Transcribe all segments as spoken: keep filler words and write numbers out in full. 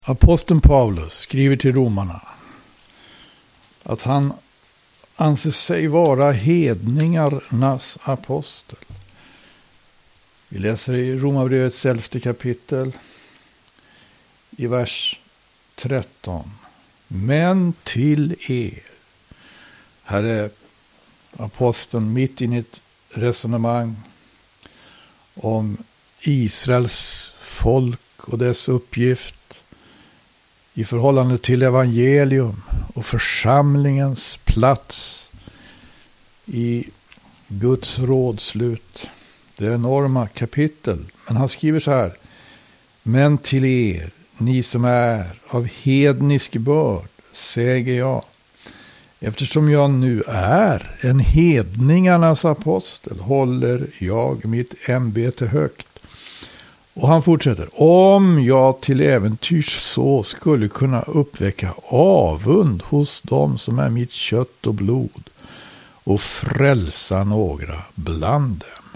Aposteln Paulus skriver till romarna att han anser sig vara hedningarnas apostel. Vi läser i Romarbrevets elfte kapitel i vers tretton. Men till er. Här är aposteln mitt in i ett resonemang om Israels folk och dess uppgift i förhållande till evangelium och församlingens plats i Guds rådslut. Det är enorma kapitel. Men han skriver så här. Men till er, ni som är av hednisk börd, säger jag. Eftersom jag nu är en hedningarnas apostel håller jag mitt ämbete högt. Och han fortsätter. Om jag till äventyrs så skulle kunna uppväcka avund hos dem som är mitt kött och blod och frälsa några bland dem.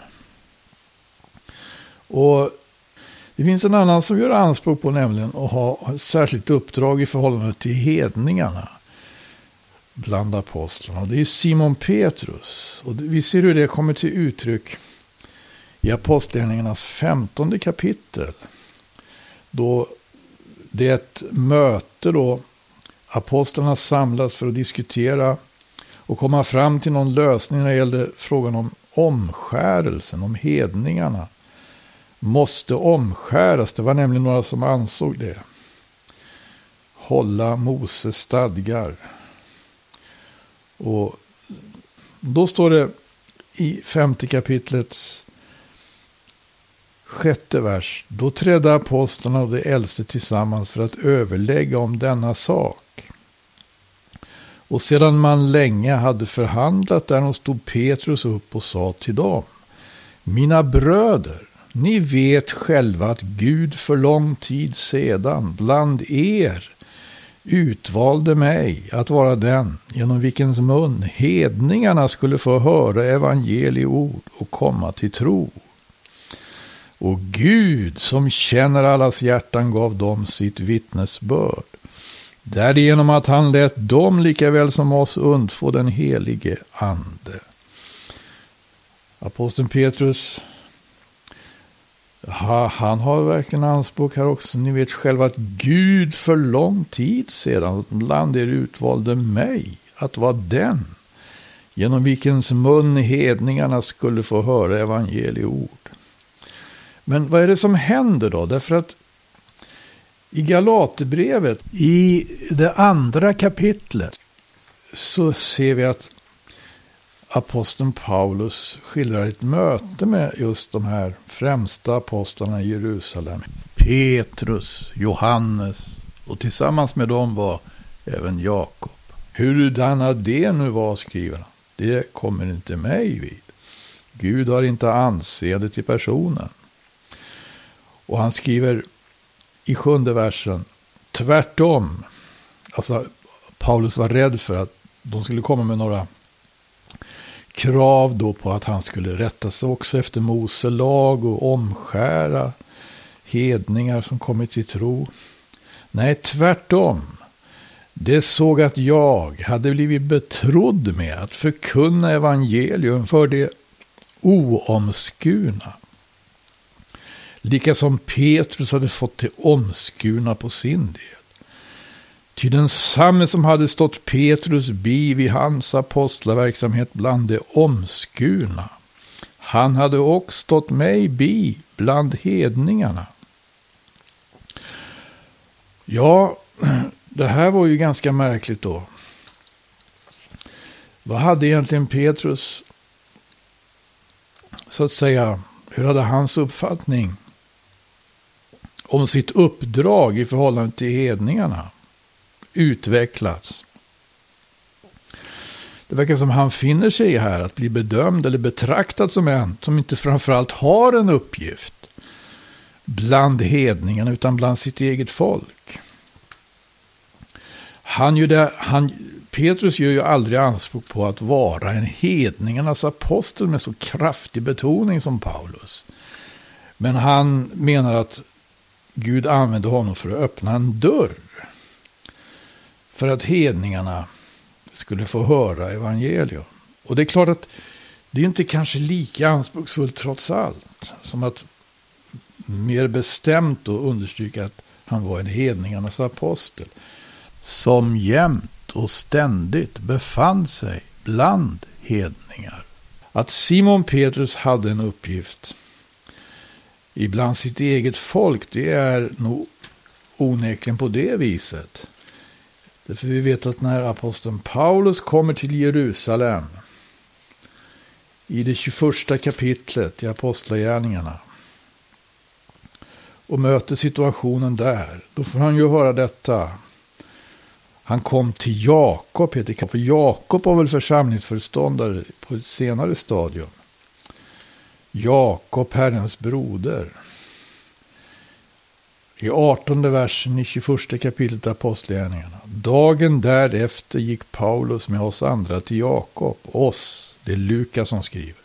Och det finns en annan som gör anspråk på nämligen att ha ett särskilt uppdrag i förhållande till hedningarna bland apostlarna. Och det är Simon Petrus. Och vi ser hur det kommer till uttryck i Apostlagärningarnas femtonde kapitel. Då det är ett möte då apostlarna samlas för att diskutera och komma fram till någon lösning när det gällde frågan om omskärelsen, om hedningarna måste omskäras. Det var nämligen några som ansåg det. Hålla Moses stadgar. Och då står det i femte kapitlets sjätte vers. Då trädde apostlarna och de äldste tillsammans för att överlägga om denna sak. Och sedan man länge hade förhandlat där stod Petrus upp och sa till dem. Mina bröder, ni vet själva att Gud för lång tid sedan bland er utvalde mig att vara den genom vilkens mun hedningarna skulle få höra evangelieord och komma till tro. Och Gud som känner allas hjärtan gav dem sitt vittnesbörd. Därigenom att han lät dem lika väl som oss undfå den helige ande. Aposteln Petrus, han har verkligen anspråk här också. Ni vet själva att Gud för lång tid sedan bland er utvalde mig att vara den genom vilkens mun hedningarna skulle få höra evangelieord. Men vad är det som händer då? Därför att i Galaterbrevet, i det andra kapitlet, så ser vi att aposteln Paulus skildrar ett möte med just de här främsta apostlarna i Jerusalem. Petrus, Johannes och tillsammans med dem var även Jakob. Hurdana det nu var, skriver han, det kommer inte mig vid. Gud har inte anseende till personen. Och han skriver i sjunde versen, tvärtom. Alltså Paulus var rädd för att de skulle komma med några krav då på att han skulle rätta sig också efter Mose lag och omskära hedningar som kommit till tro. Nej, tvärtom. Det såg att jag hade blivit betrodd med att förkunna evangelium för det oomskurna. Lika som Petrus hade fått det omskurna på sin del. Ty den samme som hade stått Petrus bi vid hans apostlaverksamhet bland de omskurna, han hade också stått mig bi bland hedningarna. Ja, det här var ju ganska märkligt då. Vad hade egentligen Petrus, så att säga, hur hade hans uppfattning om sitt uppdrag i förhållande till hedningarna utvecklats? Det verkar som han finner sig här att bli bedömd eller betraktad som en som inte framförallt har en uppgift bland hedningarna utan bland sitt eget folk. Han gör det, han, Petrus gör ju aldrig anspråk på att vara en hedningarnas apostel med så kraftig betoning som Paulus. Men han menar att Gud använde honom för att öppna en dörr. För att hedningarna skulle få höra evangelium. Och det är klart att det är inte kanske lika anspråksfullt trots allt. Som att mer bestämt då understryka att han var en hedningarnas apostel. Som jämt och ständigt befann sig bland hedningar. Att Simon Petrus hade en uppgift ibland sitt eget folk, det är nog onekligen på det viset. Därför vi vet att när aposteln Paulus kommer till Jerusalem i det tjugoförsta kapitlet i Apostlagärningarna och möter situationen där, då får han ju höra detta. Han kom till Jakob, heter det, för Jakob var väl församlingsföreståndare på ett senare stadium. Jakob, Herrens broder. I artonde versen i tjugoförsta kapitlet Apostlagärningarna. Dagen därefter gick Paulus med oss andra till Jakob, oss, det är Lukas som skriver.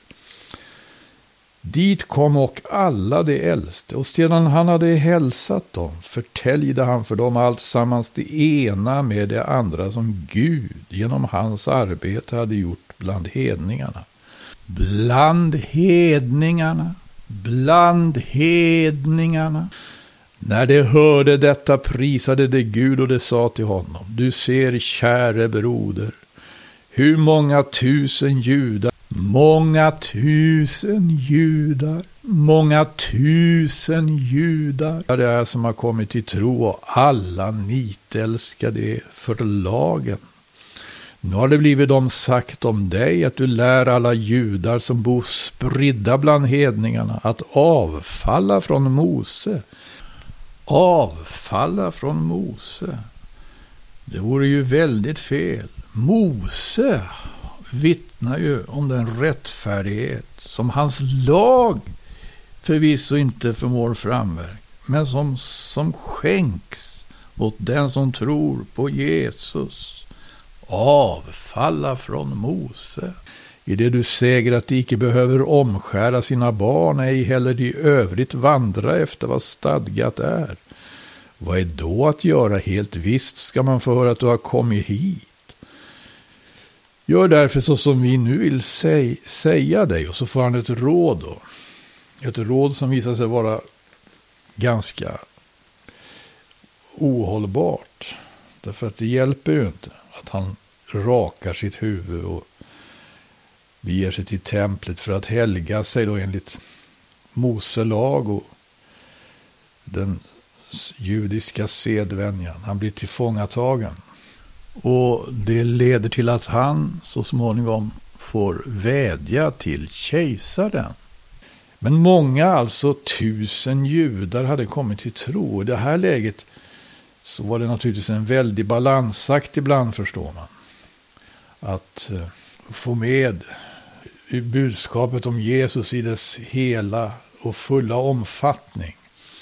Dit kom och alla de äldste, och sedan han hade hälsat dem förtäljde han för dem allt sammans det ena med det andra som Gud genom hans arbete hade gjort bland hedningarna. Bland hedningarna, bland hedningarna. När de hörde detta prisade de Gud och de sa till honom: du ser, käre broder, hur många tusen judar, många tusen judar, många tusen judar det är som har kommit till tro, och alla nitälskade för lagen. Nu har det blivit dem sagt om dig att du lär alla judar som bor spridda bland hedningarna att avfalla från Mose. Avfalla från Mose. Det vore ju väldigt fel. Mose vittnar ju om den rättfärdighet som hans lag förvisso inte förmår framverka, men som, som skänks åt den som tror på Jesus. Avfalla från Mose. I det du säger att de icke behöver omskära sina barn, ej heller de övrigt vandra efter vad stadgat är. Vad är då att göra? Helt visst ska man få höra att du har kommit hit. Gör därför så som vi nu vill säg, säga dig. Och så får han ett råd då. Ett råd som visar sig vara ganska ohållbart. Därför att det hjälper ju inte att han rakar sitt huvud och beger sig till templet för att helga sig då enligt Mose lag och den judiska sedvänjan. Han blir tillfångatagen. Och det leder till att han så småningom får vädja till kejsaren. Men många, alltså tusen judar, hade kommit till tro. I det här läget så var det naturligtvis en väldig balansakt ibland, förstår man. Att uh, få med budskapet om Jesus i dess hela och fulla omfattning.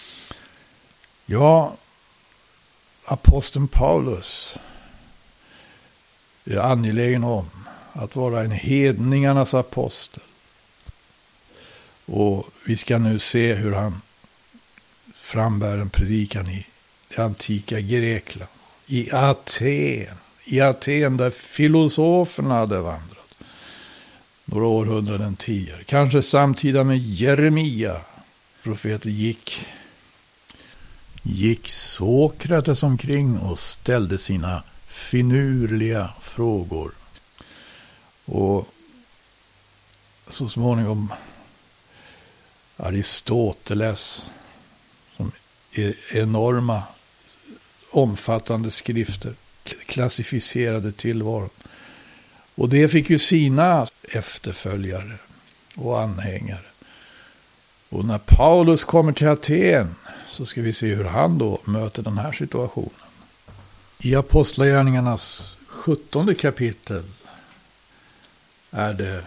Ja, aposteln Paulus är angelägen om att vara en hedningarnas apostel. Och vi ska nu se hur han frambär en predikan i det antika Grekland. I Aten. I Aten där filosoferna hade vandrat. Några århundraden tidigare. Kanske samtida med Jeremia. Profeten gick. Gick Sokrates omkring och ställde sina finurliga frågor. Och så småningom Aristoteles, som är enorma omfattande skrifter, klassificerade tillvaron. Och det fick ju sina efterföljare och anhängare. Och när Paulus kommer till Aten så ska vi se hur han då möter den här situationen. I Apostlagärningarnas sjuttonde kapitel är det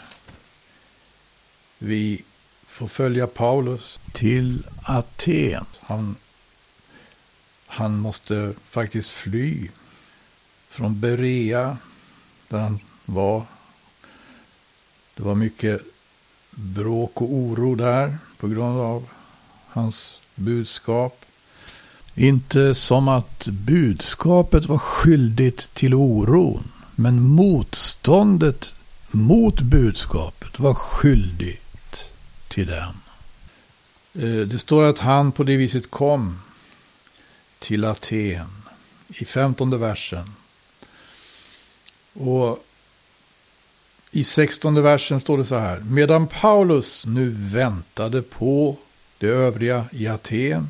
vi får följa Paulus till Aten. Han, han måste faktiskt fly från Berea där han var. Det var mycket bråk och oro där på grund av hans budskap. Inte som att budskapet var skyldigt till oron, men motståndet mot budskapet var skyldigt till den. Det står att han på det viset kom till Aten i femtonde versen. Och i sextonde versen står det så här: medan Paulus nu väntade på de övriga i Aten,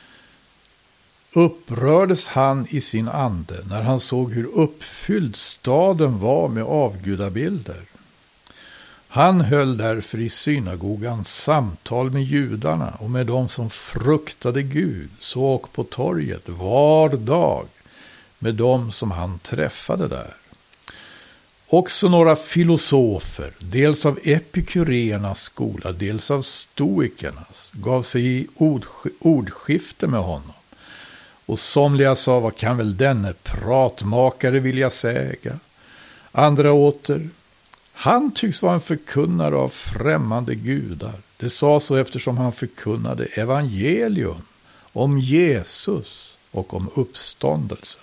upprördes han i sin ande när han såg hur uppfylld staden var med avgudabilder. Han höll därför i synagogan samtal med judarna och med dem som fruktade Gud, så och på torget var dag med dem som han träffade där. Också några filosofer, dels av epikureernas skola, dels av stoikernas, gav sig i ordsk- ordskifte med honom. Och somliga sa, vad kan väl denne pratmakare vilja säga? Andra åter, han tycks vara en förkunnare av främmande gudar. Det sa så eftersom han förkunnade evangelium om Jesus och om uppståndelsen.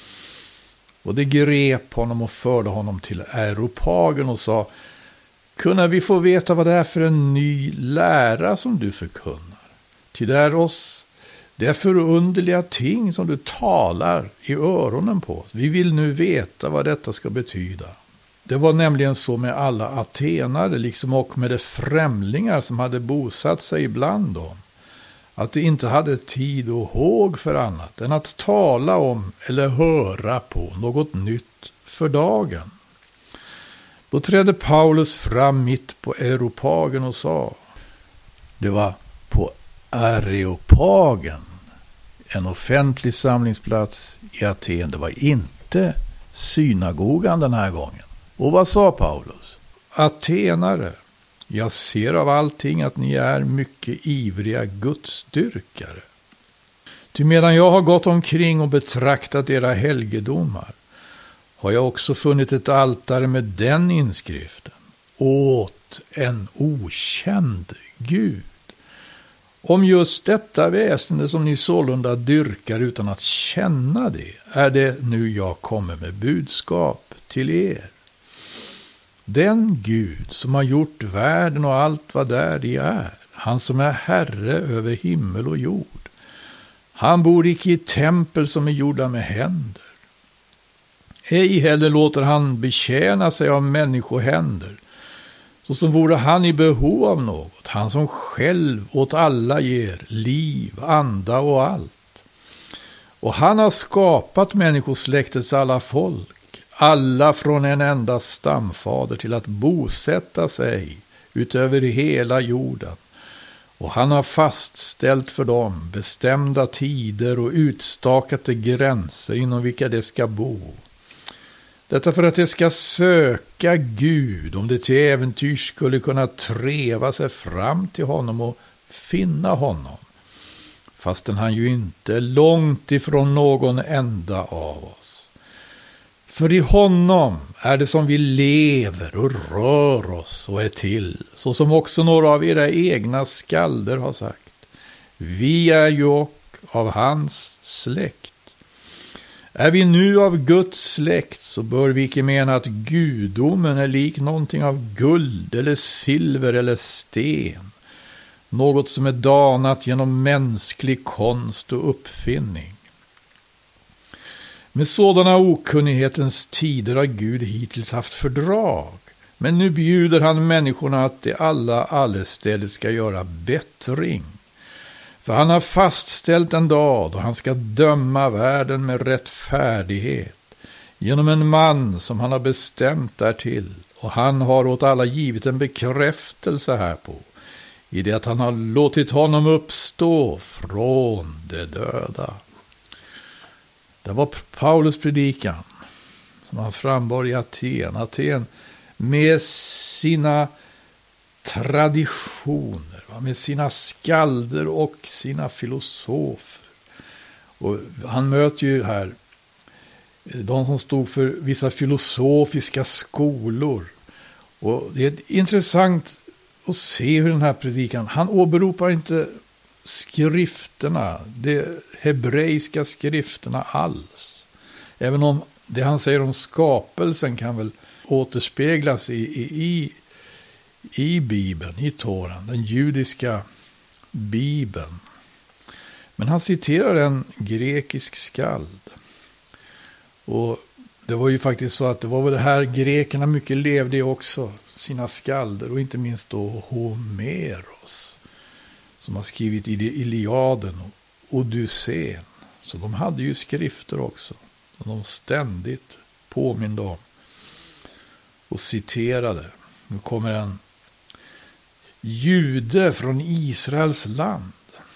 Och det grep honom och förde honom till Areopagen och sa, kunna vi få veta vad det är för en ny lära som du förkunnar? Till där oss, det är förunderliga ting som du talar i öronen på oss. Vi vill nu veta vad detta ska betyda. Det var nämligen så med alla atenare, liksom och med de främlingar som hade bosatt sig ibland dem, att de inte hade tid och håg för annat än att tala om eller höra på något nytt för dagen. Då trädde Paulus fram mitt på Areopagen och sa, det var på Areopagen, en offentlig samlingsplats i Aten, det var inte synagogan den här gången. Och vad sa Paulus? Atenare, jag ser av allting att ni är mycket ivriga gudsdyrkare. Ty medan jag har gått omkring och betraktat era helgedomar, har jag också funnit ett altare med den inskriften: åt en okänd Gud. Om just detta väsende som ni sålunda dyrkar utan att känna det, är det nu jag kommer med budskap till er. Den Gud som har gjort världen och allt vad där det är, han som är herre över himmel och jord. Han bor icke i tempel som är gjorda med händer. Ej heller låter han betjäna sig av människohänder, så som vore han i behov av något, han som själv åt alla ger liv, anda och allt. Och han har skapat människosläktets alla folk, alla från en enda stamfader, till att bosätta sig utöver hela jorden. Och han har fastställt för dem bestämda tider och utstakat de gränser inom vilka de ska bo. Detta för att de ska söka Gud, om det till äventyrs skulle kunna treva sig fram till honom och finna honom, fastän han ju inte är långt ifrån någon enda av oss. För i honom är det som vi lever och rör oss och är till, så som också några av era egna skalder har sagt. Vi är ju och av hans släkt. Är vi nu av Guds släkt, så bör vi icke mena att gudomen är lik någonting av guld eller silver eller sten, något som är danat genom mänsklig konst och uppfinning. Med sådana okunnighetens tider har Gud hittills haft fördrag, men nu bjuder han människorna att de alla allestädes ska göra bättring. För han har fastställt en dag då han ska döma världen med rättfärdighet genom en man som han har bestämt därtill, och han har åt alla givit en bekräftelse härpå, i det att han har låtit honom uppstå från de döda. Det var Paulus predikan som han frambar i Aten. Aten med sina traditioner, med sina skalder och sina filosofer. Och han möter ju här de som stod för vissa filosofiska skolor. Och det är intressant att se hur den här predikan, han åberopar inte skrifterna, de hebreiska skrifterna alls. Även om det han säger om skapelsen kan väl återspeglas i, i, i, i Bibeln, i Toran, den judiska Bibeln. Men han citerar en grekisk skald. Och det var ju faktiskt så att det var väl det här grekerna mycket levde i också, sina skalder, och inte minst då Homeros, som har skrivit i Iliaden och Odysseen. Så de hade ju skrifter också, som de ständigt påminde om och citerade. Nu kommer en jude från Israels land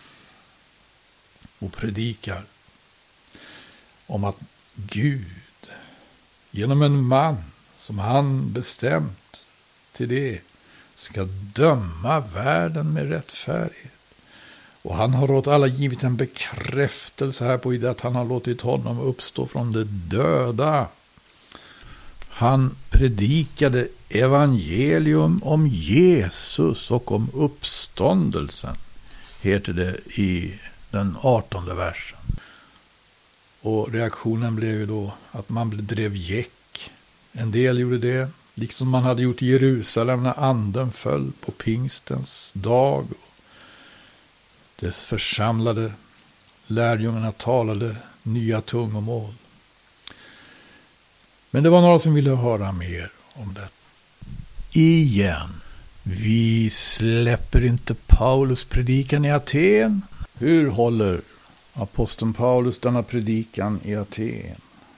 och predikar om att Gud genom en man som han bestämt till det ska döma världen med rättfärdighet. Och han har åt alla givit en bekräftelse här på i det att han har låtit honom uppstå från de döda. Han predikade evangelium om Jesus och om uppståndelsen, heter det i den artonde versen. Och reaktionen blev ju då att man drev gäck. En del gjorde det, liksom man hade gjort i Jerusalem när anden föll på pingstens dag. Det församlade lärjungarna talade nya tungomål. Men det var några som ville höra mer om det. Igen, vi släpper inte Paulus predikan i Aten. Hur håller aposteln Paulus denna predikan i Aten?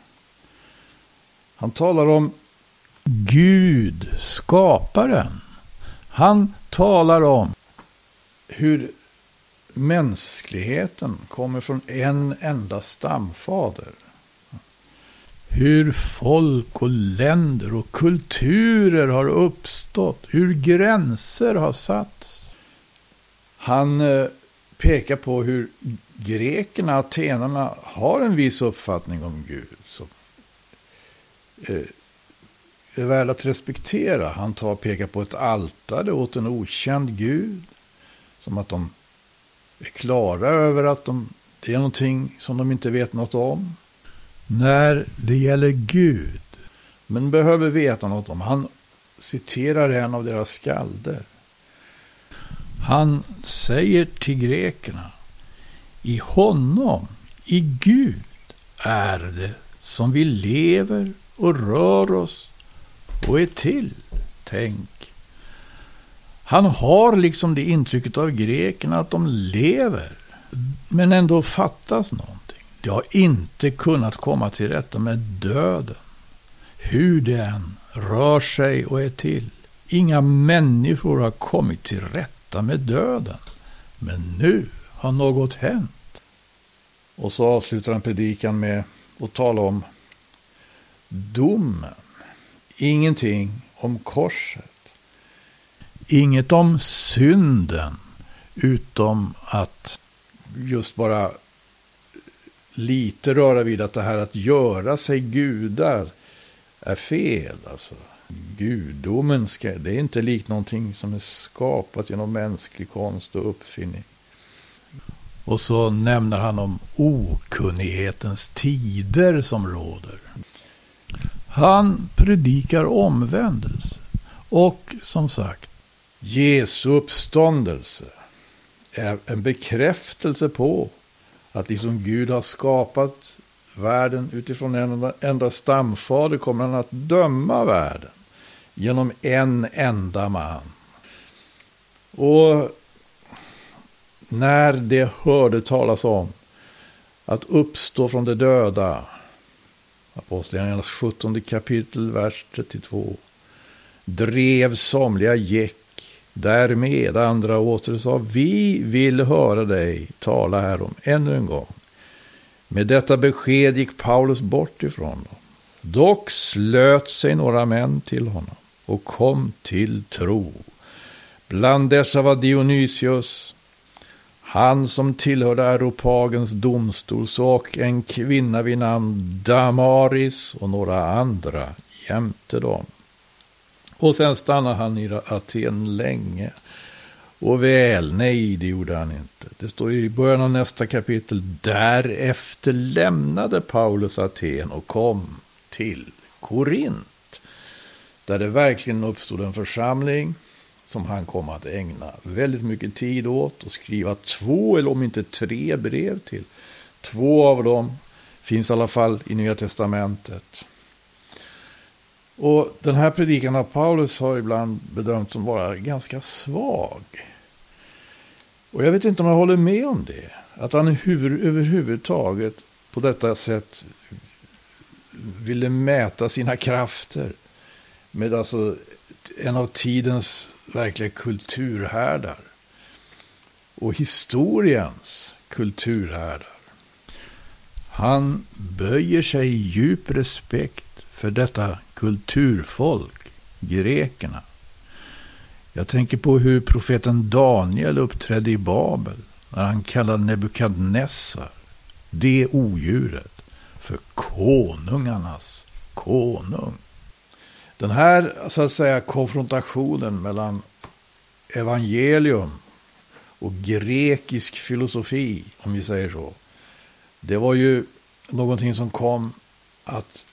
Han talar om Gud, skaparen. Han talar om hur mänskligheten kommer från en enda stamfader. Hur folk och länder och kulturer har uppstått. Hur gränser har satts. Han eh, pekar på hur grekerna, atenarna har en viss uppfattning om Gud. Som eh, är värd att respektera. Han tar pekar på ett altare åt en okänd Gud. Som att de är klara över att de, det är någonting som de inte vet något om. När det gäller Gud, men behöver veta något om. Han citerar en av deras skalder. Han säger till grekerna: i honom, i Gud, är det som vi lever och rör oss och är till. Tänk. Han har liksom det intrycket av grekerna att de lever, men ändå fattas någonting. De har inte kunnat komma till rätta med döden. Hur den rör sig och är till. Inga människor har kommit till rätta med döden. Men nu har något hänt. Och så avslutar han predikan med att tala om domen. Ingenting om korset. Inget om synden, utom att just bara lite röra vid att det här att göra sig gudar är fel. Alltså, gudomen ska, det är inte likt någonting som är skapat genom mänsklig konst och uppfinning. Och så nämner han om okunnighetens tider som råder. Han predikar omvändelse. Och som sagt, Jesu uppståndelse är en bekräftelse på att liksom Gud har skapat världen utifrån en enda stamfader, kommer han att döma världen genom en enda man. Och när det hörde talas om att uppstå från de döda, Apostlagärningarnas sjuttonde kapitel, vers trettiotvå, drev somliga gäck därmed, andra åter sa: vi vill höra dig tala härom ännu en gång. Med detta besked gick Paulus bort ifrån dem. Dock slöt sig några män till honom och kom till tro. Bland dessa var Dionysius, han som tillhörde Areopagens domstol, och en kvinna vid namn Damaris och några andra jämte dem. Och sen stannade han i Aten länge. Och väl, nej, det gjorde han inte. inte. Det står i början av nästa kapitel: därefter lämnade Paulus Aten och kom till Korint, där det verkligen uppstod en församling som han kom att ägna väldigt mycket tid åt och skriva två eller om inte tre brev till. Två av dem finns i alla fall i Nya testamentet. Och den här predikan av Paulus har ibland bedömts som vara ganska svag. Och jag vet inte om jag håller med om det. Att han hur, överhuvudtaget på detta sätt ville mäta sina krafter med alltså en av tidens verkliga kulturhärdar och historiens kulturhärdar. Han böjer sig i djup respekt för detta kulturfolk, grekerna. Jag tänker på hur profeten Daniel uppträdde i Babel när han kallade Nebukadnessar, det odjuret, för konungarnas konung. Den här, så att säga, konfrontationen mellan evangelium och grekisk filosofi, om vi säger så, det var ju någonting som kom att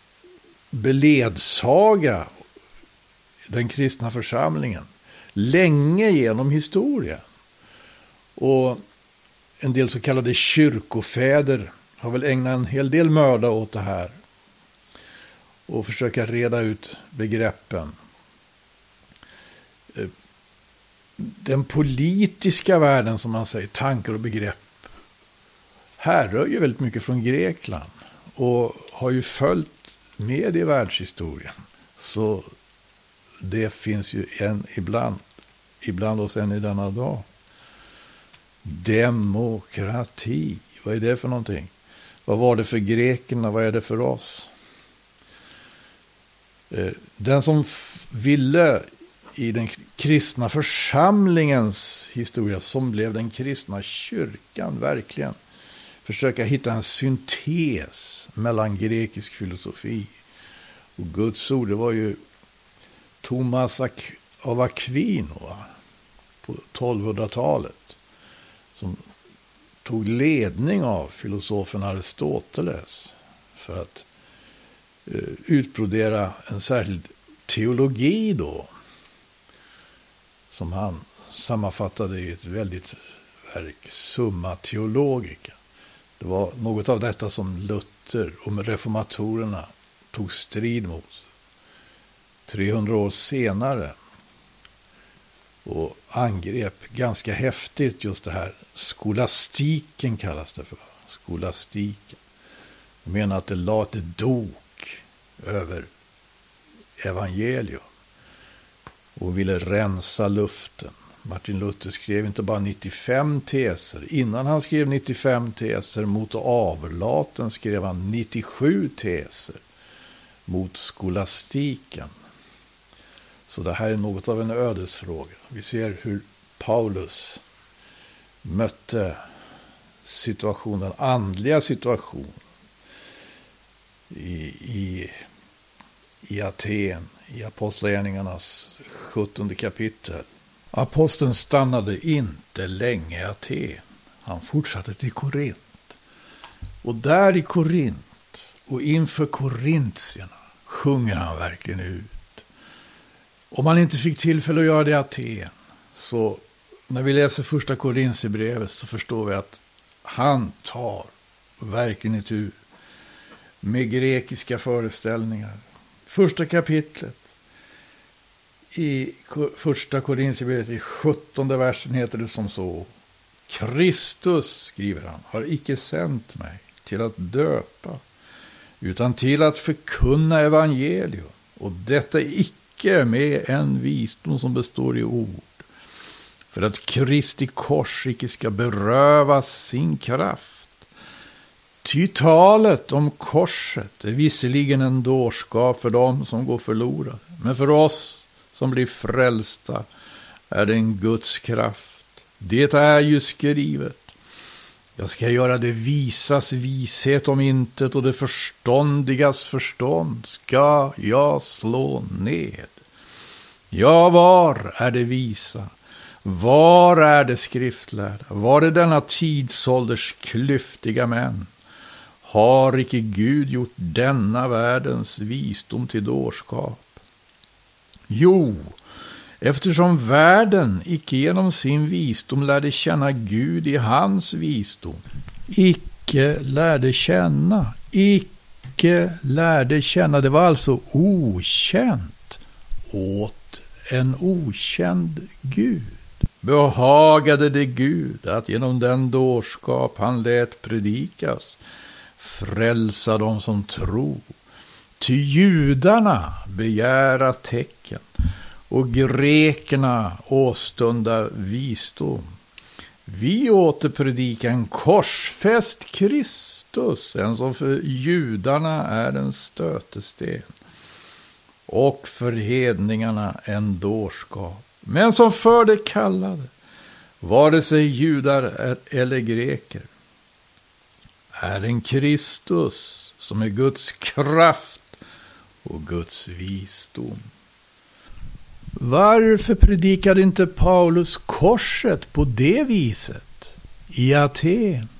beledsaga den kristna församlingen länge genom historien. Och en del så kallade kyrkofäder har väl ägnat en hel del möda åt det här och försöka reda ut begreppen. Den politiska världen, som man säger, tankar och begrepp, härrör ju väldigt mycket från Grekland och har ju följt med i världshistorien. Så det finns ju en ibland, ibland oss än i denna dag. Demokrati, vad är det för någonting? Vad var det för grekerna, vad är det för oss? Den som ville i den kristna församlingens historia, som blev den kristna kyrkan, verkligen försöka hitta en syntes mellan grekisk filosofi och Guds ord. Det var ju Thomas av Aquino på tolvhundratalet som tog ledning av filosofen Aristoteles för att uh, utbrodera en särskild teologi då, som han sammanfattade i ett väldigt verk, Summa Theologica. Det var något av detta som Luther och reformatorerna tog strid mot trehundra år senare och angrep ganska häftigt just det här. Skolastiken kallas det för. Skolastiken. Jag menar att det la ett dok över evangelium och ville rensa luften. Martin Luther skrev inte bara nittiofem teser. Innan han skrev nittiofem teser mot avlaten skrev han nittiosju teser mot skolastiken. Så det här är något av en ödesfråga. Vi ser hur Paulus mötte situationen, andliga situation i, i, i Aten, i Apostlagärningarnas sjuttonde kapitel. Aposteln stannade inte länge i Aten. Han fortsatte till Korint. Och där i Korint och inför korintierna sjunger han verkligen ut. Om man inte fick tillfälle att göra det i Aten, så när vi läser första Korintierbrevet så förstår vi att han tar verkligen itu med grekiska föreställningar. Första kapitlet i första Korintierbrevet i sjuttonde versen heter det som så: Kristus, skriver han, har icke sänt mig till att döpa, utan till att förkunna evangelium, och detta icke med en visdom som består i ord, för att Kristi kors icke ska berövas sin kraft. Ty talet om korset är visserligen en dårskap för dem som går förlorade, men för oss som blir frälsta är det en Guds kraft. Det är ju skrivet: jag ska göra det visas vishet om intet, och det förståndigas förstånd ska jag slå ned. Ja, var är det visa? Var är det skriftlärda? Var är denna tidsålders klyftiga män? Har icke Gud gjort denna världens visdom till dårskap? Jo, eftersom världen icke genom sin visdom lärde känna Gud i hans visdom, icke lärde känna, icke lärde känna, det var alltså okänt åt en okänd Gud. Behagade det Gud att genom den dårskap han lät predikas frälsa dem som tror. Ty judarna begära tecken och grekerna åstunda visdom. Vi återpredikar en korsfäst Kristus, en som för judarna är en stötesten och för hedningarna en dårskap. Men som för det kallade, vare sig judar eller greker, är en Kristus som är Guds kraft och Guds visdom. Varför predikade inte Paulus korset på det viset i Aten